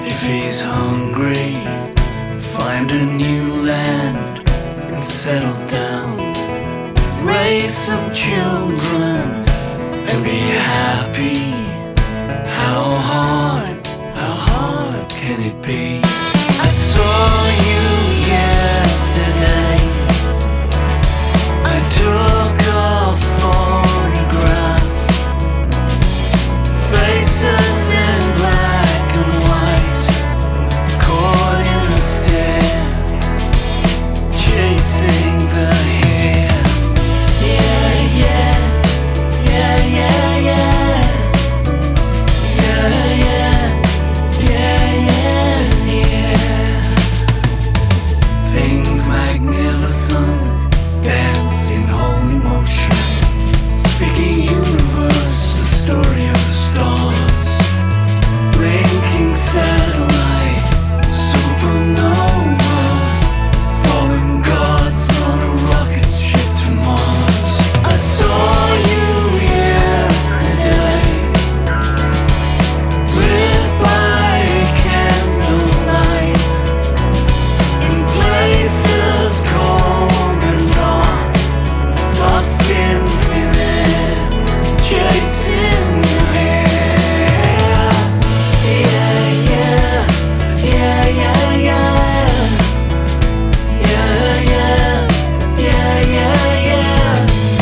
If he's hungry, find a new land and settle down. Raise some children and be happy. How hard can it be? I saw you yesterday. I took a photograph. Faces in black and white, caught in a stare, chasing the hair. Yeah, yeah, yeah, yeah, yeah. Yeah, yeah, yeah, yeah, yeah. Things magnificent, dance in holy motion, speaking universe, the story of the stars. Blinking satellite, supernova, fallen gods on a rocket ship to Mars. I saw you yesterday, lit by candlelight, in places cold and dark, lost in thin air, chasing the hair. Yeah, yeah, yeah, yeah, yeah. Yeah, yeah, yeah, yeah, yeah.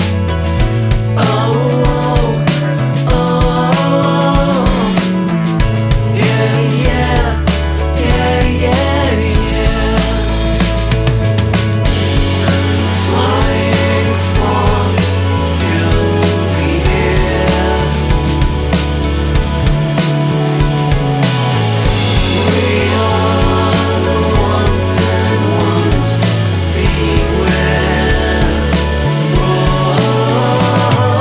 Oh, oh, oh. Yeah, yeah, yeah, yeah, yeah. Flying sparks fill the air. We are the wanted ones. Beware. Whoa.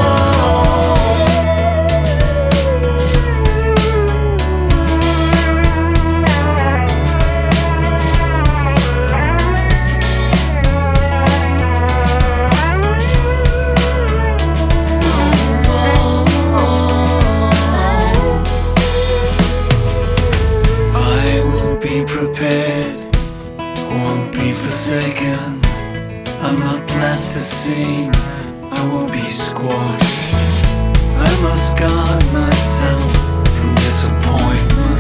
I will be prepared, won't be forsaken. I'm not plasticine, I won't be squashed. I must guard myself from disappointment.